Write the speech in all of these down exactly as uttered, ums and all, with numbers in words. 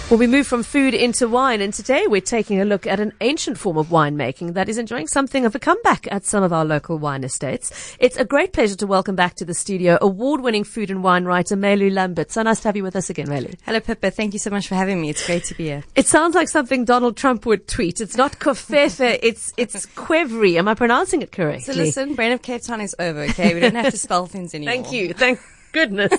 Well, we move from food into wine, and today we're taking a look at an ancient form of winemaking that is enjoying something of a comeback at some of our local wine estates. It's a great pleasure to welcome back to the studio award-winning food and wine writer Melu Lambert. So nice to have you with us again, Melu. Hello, Pippa. Thank you so much for having me. It's great to be here. It sounds like something Donald Trump would tweet. It's not kofefe, it's it's kwevri. Am I pronouncing it correctly? So listen, Brain of Cape Town is over, okay? We don't have to spell things anymore. Thank you. Thank goodness.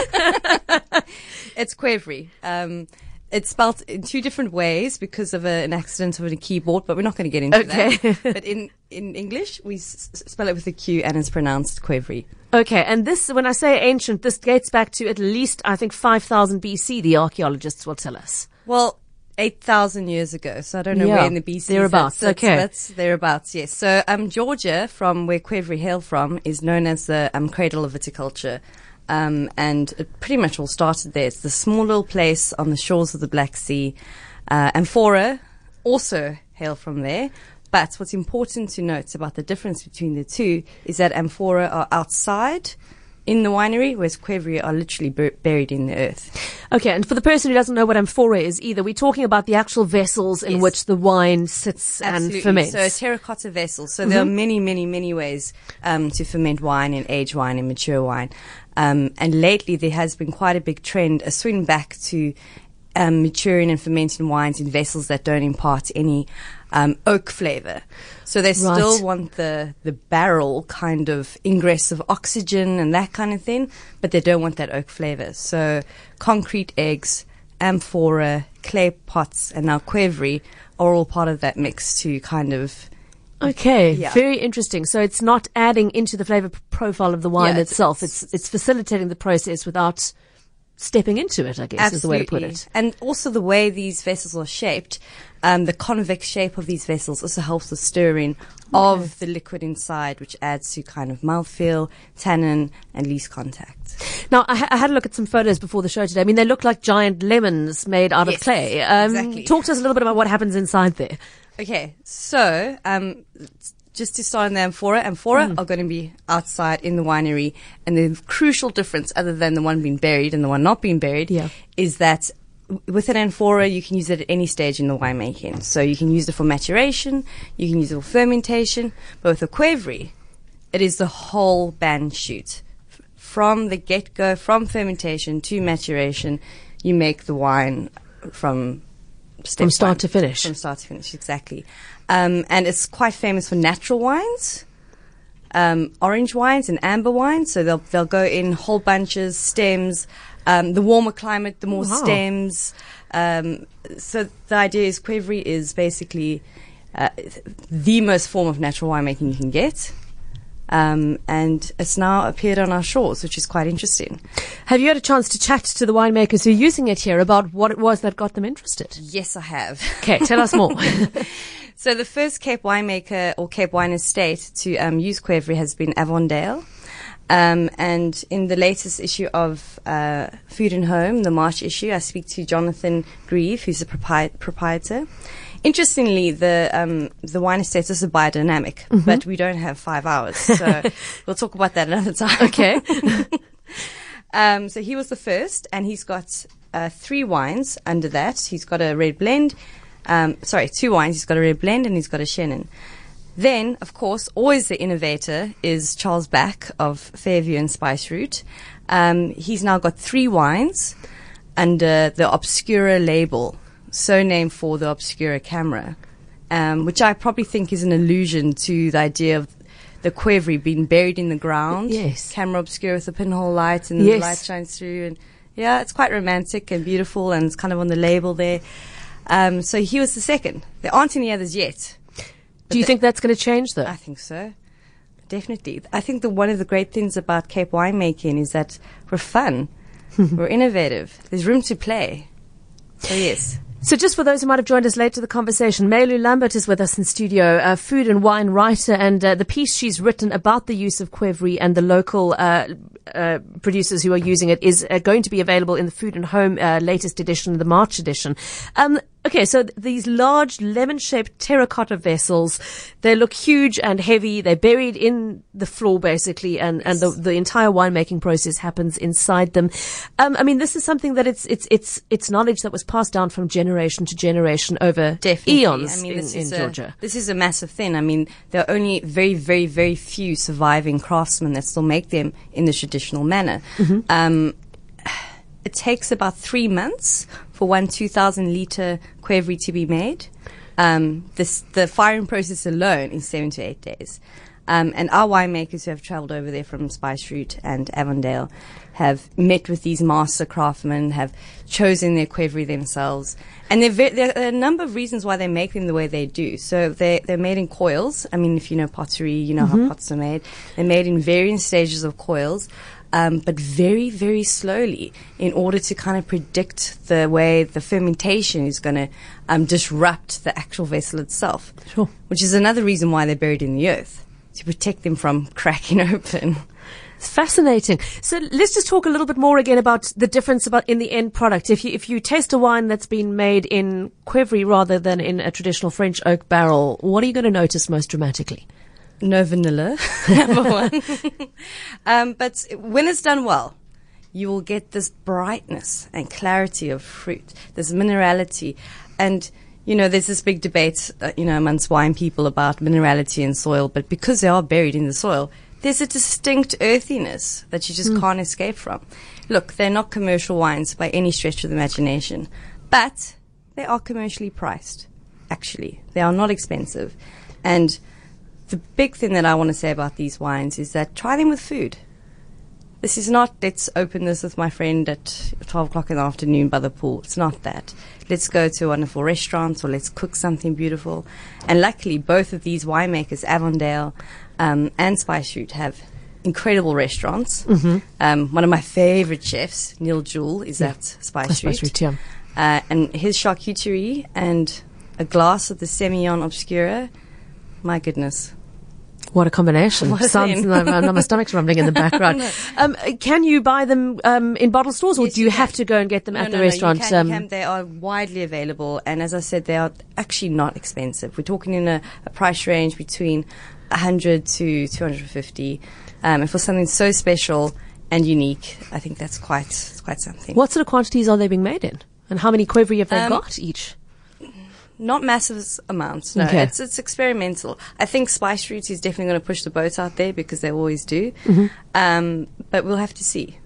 It's kwevri. Um, It's spelled in two different ways because of a, an accident on a keyboard, but we're not going to get into okay. that. But in, in English, we s- spell it with a Q and it's pronounced kwevri. Okay, and this, when I say ancient, this dates back to at least, I think, five thousand B C, the archaeologists will tell us. Well, eight thousand years ago, so I don't know yeah, where in the B C. Thereabouts, that's, okay. That's thereabouts, yes. So um, Georgia, from where kwevri hail from, is known as the um, cradle of viticulture. Um, and it pretty much all started there. It's the small little place on the shores of the Black Sea. Uh, amphora also hail from there. But what's important to note about the difference between the two is that amphora are outside in the winery, whereas kwevri are literally bur- buried in the earth. Okay, and for the person who doesn't know what amphora is either, we're talking about the actual vessels in yes. which the wine sits Absolutely. and ferments. So a terracotta vessel. So mm-hmm. there are many, many, many ways um, to ferment wine and age wine and mature wine. Um, and lately there has been quite a big trend, a swing back to um, maturing and fermenting wines in vessels that don't impart any um, oak flavor. So they right. still want the, the barrel kind of ingress of oxygen and that kind of thing, but they don't want that oak flavor. So concrete eggs, amphora, clay pots, and now kwevri are all part of that mix to kind of... Okay, yeah. very interesting. So it's not adding into the flavor p- profile of the wine yeah, itself. It's, it's it's facilitating the process without stepping into it, I guess, Absolutely. is the way to put it. And also the way these vessels are shaped, um, the convex shape of these vessels also helps the stirring of okay. the liquid inside, which adds to kind of mouthfeel, tannin, and least contact. Now, I, ha- I had a look at some photos before the show today. I mean, they look like giant lemons made out yes, of clay. Um, exactly. Talk to us a little bit about what happens inside there. Okay, so um, just to start on the amphora, amphora Mm. are going to be outside in the winery, and the crucial difference, other than the one being buried and the one not being buried, yeah. is that w- with an amphora you can use it at any stage in the winemaking. So you can use it for maturation, you can use it for fermentation, but with a kwevri, it is the whole ban shoot. F- from the get-go, from fermentation to maturation, you make the wine from... Step From start one. to finish. From start to finish, exactly. Um, and it's quite famous for natural wines, um, orange wines and amber wines. So they'll they'll go in whole bunches, stems. Um, the warmer climate, the more wow. stems. Um, so the idea is kwevri is basically uh, the most form of natural winemaking you can get. Um, and it's now appeared on our shores, which is quite interesting. Have you had a chance to chat to the winemakers who are using it here about what it was that got them interested? Yes, I have. Okay, tell us more. So the first Cape winemaker or Cape wine estate to um, use kwevri has been Avondale. Um, and in the latest issue of uh, Food and Home, the March issue, I speak to Jonathan Grieve, who's the propri- proprietor. Interestingly, the um, the wine estate is a biodynamic, mm-hmm. but we don't have five hours, so we'll talk about that another time. Okay. um, so he was the first, and he's got uh, three wines under that. He's got a red blend, um, sorry, two wines. He's got a red blend and he's got a Chenin. Then, of course, always the innovator is Charles Back of Fairview and Spice Route. Um, he's now got three wines under the Obscura label, so named for the Obscura camera, um, which I probably think is an allusion to the idea of the kwevri being buried in the ground. Yes. Camera obscura with a pinhole light, and yes. the light shines through. And yeah, it's quite romantic and beautiful, and it's kind of on the label there. Um, so he was the second. There aren't any others yet. Do you think that's going to change, though? I think so. Definitely. I think that one of the great things about Cape winemaking is that we're fun. We're innovative. There's room to play. So yes. So just for those who might have joined us late to the conversation, Melu Lambert is with us in studio, a food and wine writer, and uh, the piece she's written about the use of kwevri and the local uh, uh, producers who are using it is uh, going to be available in the Food and Home uh, latest edition, the March edition. Um, Okay, so th- these large lemon-shaped terracotta vessels, they look huge and heavy. They're buried in the floor, basically, and, and the, the entire winemaking process happens inside them. Um, I mean, this is something that it's it's it's it's knowledge that was passed down from generation to generation over Definitely. eons I mean, in, this in is a, Georgia. This is a massive thing. I mean, there are only very, very, very few surviving craftsmen that still make them in the traditional manner. Mm-hmm. Um, it takes about three months for one two thousand litre Qvevri to be made. Um, this, the firing process alone is seven to eight days. Um, and our winemakers who have travelled over there from Spice Route and Avondale have met with these master craftsmen, have chosen their Qvevri themselves. And there, ve- there are a number of reasons why they make them the way they do. So they're, they're made in coils. I mean, if you know pottery, you know Mm-hmm. how pots are made. They're made in varying stages of coils. Um, but very, very slowly in order to kind of predict the way the fermentation is going to um, disrupt the actual vessel itself. Sure. Which is another reason why they're buried in the earth, to protect them from cracking open. It's fascinating. So let's just talk a little bit more again about the difference about in the end product. If you if you taste a wine that's been made in Qvevri rather than in a traditional French oak barrel, what are you going to notice most dramatically? No vanilla, number one. um, but when it's done well, you will get this brightness and clarity of fruit, this minerality. And, you know, there's this big debate, uh, you know, amongst wine people about minerality in soil. But because they are buried in the soil, there's a distinct earthiness that you just mm. can't escape from. Look, they're not commercial wines by any stretch of the imagination, but they are commercially priced, actually. They are not expensive. And the big thing that I want to say about these wines is that try them with food. This is not, let's open this with my friend at twelve o'clock in the afternoon by the pool. It's not that. Let's go to a wonderful restaurant or let's cook something beautiful. And luckily, both of these winemakers, Avondale um, and Spice Route, have incredible restaurants. Mm-hmm. Um, one of my favorite chefs, Neil Jewell, is yeah. at Spice Route. Spice Route, yeah. Uh, and his charcuterie and a glass of the Semillon Obscura, my goodness. What a combination. What a Sounds, thing. no, no, my stomach's rumbling in the background. No. um, can you buy them um, in bottle stores, or Yes, do you, you have can. to go and get them No, at the no, restaurant? No, you can, um, you can. They are widely available, and as I said, they are actually not expensive. We're talking in a, a price range between one hundred to two hundred fifty, um, and for something so special and unique, I think that's quite it's quite something. What sort of quantities are they being made in, and how many Qvevri have they Um, got each? Not massive amounts. No, Okay. it's it's experimental. I think Spice Route is definitely going to push the boat out there because they always do. Mm-hmm. Um, but we'll have to see.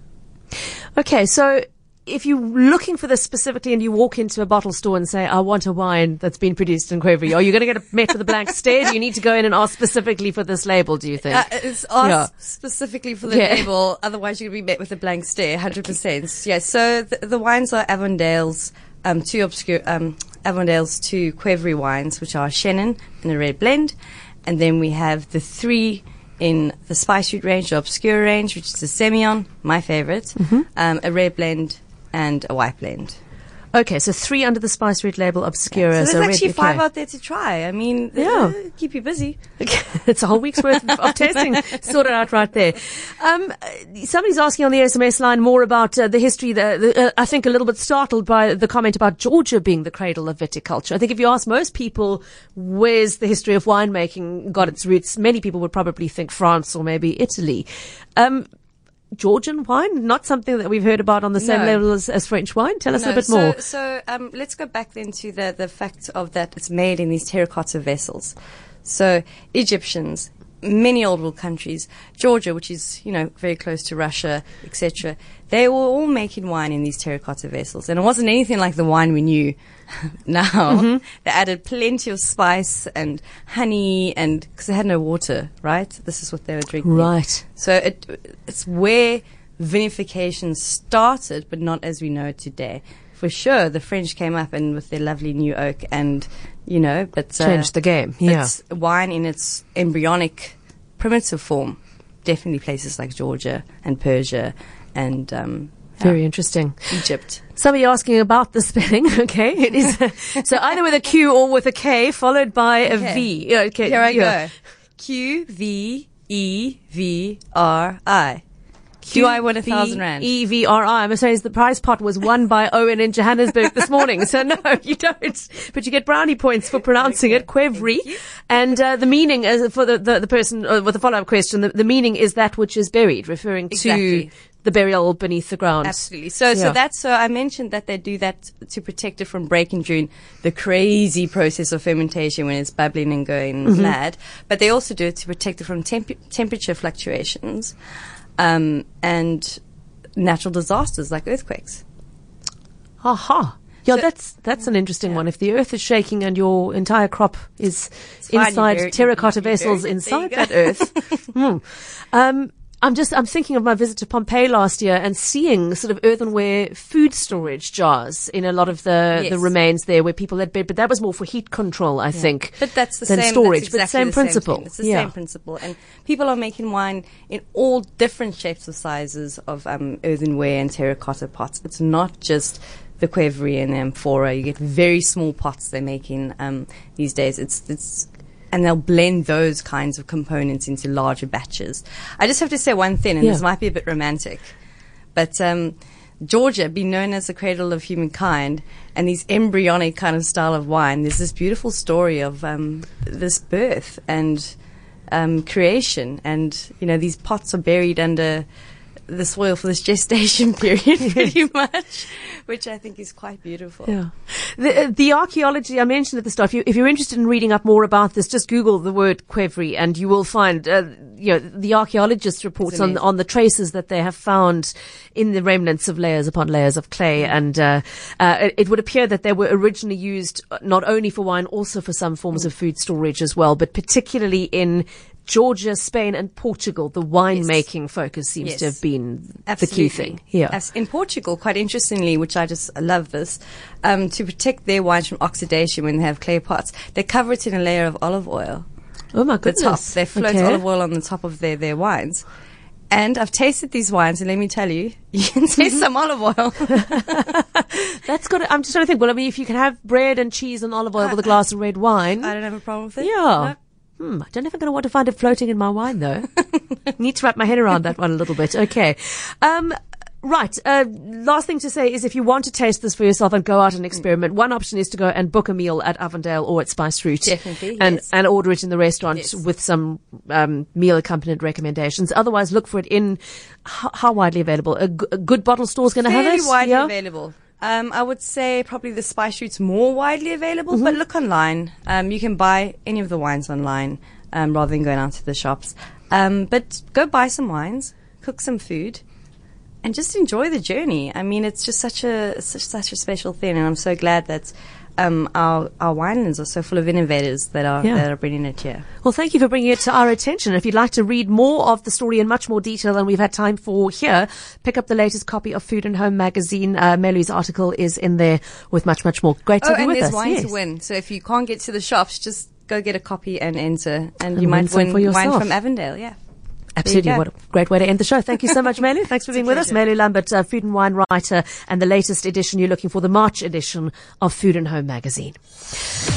Okay, so if you're looking for this specifically and you walk into a bottle store and say, I want a wine that's been produced in Qvevri, are you going to get met with a blank stare? Do you need to go in and ask specifically for this label, do you think? Uh, it's asked Yeah. specifically for the Yeah. label, otherwise you're going to be met with a blank stare, one hundred percent. Yeah, so the, the wines are Avondale's, um, two obscure, um, Avondale's two Qvevri wines, which are Chenin and a red blend. And then we have the three in the Spice Route range, the Obscure range, which is the Semillon, my favorite, Mm-hmm. um, a red blend and a white blend. Okay, so three under the Spice Route label, Obscura. So there's red- actually five okay. out there to try. I mean, Yeah. uh, keep you busy. It's a whole week's worth of, of testing sorted out right there. Um, uh, somebody's asking on the S M S line more about uh, the history. The, the, uh, I think a little bit startled by the comment about Georgia being the cradle of viticulture. I think if you ask most people where's the history of winemaking got its roots, many people would probably think France or maybe Italy. Um, Georgian wine, not something that we've heard about on the same No. level as, as French wine. Tell us No, a bit so, more. So um, let's go back then to the, the fact of that it's made in these terracotta vessels. So Egyptians, many old world countries, Georgia, which is, you know, very close to Russia, et cetera, they were all making wine in these terracotta vessels. And it wasn't anything like the wine we knew now. Mm-hmm. They added plenty of spice and honey, and because they had no water, right? This is what they were drinking. Right. So it, it's where vinification started, but not as we know it today. For sure, the French came up and with their lovely new oak, and you know, but uh, Changed the game. Yeah. but wine in its embryonic, primitive form, definitely places like Georgia and Persia and um, Very yeah, interesting. Egypt. Somebody asking about the spelling. Okay, it is so either with a Q or with a K, followed by a Okay. V. Yeah, Okay, Here I yeah. go. Q V E V R I. Do I win a thousand rand? E V R I. I must say the prize pot was won by Owen in Johannesburg this morning. So no, you don't. But you get brownie points for pronouncing it, Quevri. And uh, the meaning, is, for the, the, the person uh, with the follow-up question, the, the meaning is that which is buried, referring Exactly. to the burial beneath the ground. Absolutely. So, Yeah. so that's, so I mentioned that they do that to protect it from breaking during the crazy process of fermentation when it's bubbling and going Mm-hmm. mad. But they also do it to protect it from temp- temperature fluctuations, um, and natural disasters like earthquakes. Aha. Yeah, So- that's that's an interesting Yeah. one. If the earth is shaking and your entire crop is fine, inside you bury- terracotta you bury vessels it. There inside you go. that earth. Hmm. Um, I'm just I'm thinking of my visit to Pompeii last year and seeing sort of earthenware food storage jars in a lot of the, Yes. the remains there where people had bed, but that was more for heat control, I think. But that's the than same storage, that's but exactly same the principle. Same thing. It's the Yeah. same principle, and people are making wine in all different shapes or sizes of um, earthenware and terracotta pots. It's not just the Quevri and the amphora. You get very small pots they're making um, these days. It's it's. And they'll blend those kinds of components into larger batches. I just have to say one thing, and Yeah. this might be a bit romantic, but um, Georgia, being known as the cradle of humankind, and these embryonic kind of style of wine, there's this beautiful story of um, this birth and um, creation. And, you know, these pots are buried under the soil for this gestation period, pretty much, which I think is quite beautiful. Yeah. The, uh, the archaeology I mentioned at the start, if, you, if you're interested in reading up more about this, just Google the word Quevri and you will find, uh, you know, the archaeologists' reports on, amazing. on the traces that they have found in the remnants of layers upon layers of clay. And, uh, uh, it, it would appear that they were originally used not only for wine, also for some forms of food storage as well, but particularly in Georgia, Spain, and Portugal, the winemaking focus seems Yes. to have been Absolutely. the key thing. Yeah. As in Portugal, quite interestingly, which I just I love this, um, to protect their wines from oxidation when they have clay pots, they cover it in a layer of olive oil. Oh my The goodness. top, they float Okay. olive oil on the top of their, their wines. And I've tasted these wines, and let me tell you, you can taste some olive oil. That's good. I'm just trying to think. Well, I mean, if you can have bread and cheese and olive oil with a glass of red wine. I don't have a problem with it. Yeah. Hmm, I don't know if I'm going to want to find it floating in my wine, though. Need to wrap my head around that one a little bit. Okay. Um, right. Uh, last thing to say is if you want to taste this for yourself and go out and experiment, one option is to go and book a meal at Avondale or at Spice Fruit. Definitely, And, yes. and order it in the restaurant Yes. with some um, meal accompanied recommendations. Otherwise, look for it in how, how widely available? A, g- a good bottle store's going to have it? Fairly widely Yeah? available. Um, I would say probably the Spice Fruit's more widely available, Mm-hmm. but look online. Um, you can buy any of the wines online um, rather than going out to the shops. Um, but go buy some wines, cook some food, and just enjoy the journey. I mean, it's just such a such, such a special thing, and I'm so glad that um, our our winelands are so full of innovators that are Yeah. that are bringing it here. Well, thank you for bringing it to our attention. If you'd like to read more of the story in much more detail than we've had time for here, pick up the latest copy of Food and Home magazine. Uh, Melu's article is in there with much, much more. Great to Oh, have you and with there's us. wine Yes. to win. So if you can't get to the shops, just go get a copy and enter, and, And you win might some win for wine yourself. from Avondale. Yeah. Absolutely. go. What a great way to end the show. Thank you so much, Melu. Thanks for being with us. pleasure. Melu Lambert, uh, food and wine writer, and the latest edition you're looking for, the March edition of Food and Home magazine.